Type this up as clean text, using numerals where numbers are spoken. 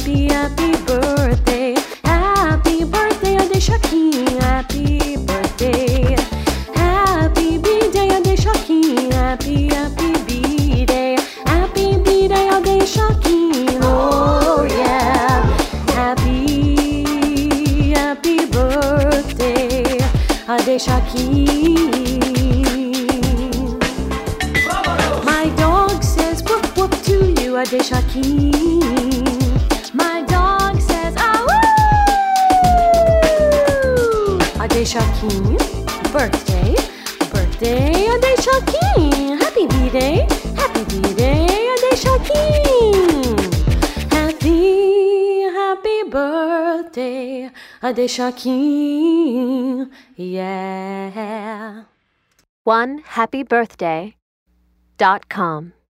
happy, happy birthday. Happy birthday, deixa aqui. Happy birthday. Happy B-day, deixa aqui. Happy, happy B-day. Happy B-day, deixa aqui. Oh yeah. Happy, happy birthday, deixa aqui. My dog says whoop whoop to you, deixa aqui. My dog says ah woo, deixa aqui. Birthday, birthday, deixa aqui. Happy B-day, happy B-day, deixa aqui. Happy, happy birthday, deixa aqui. Yeah. OneHappyBirthday.com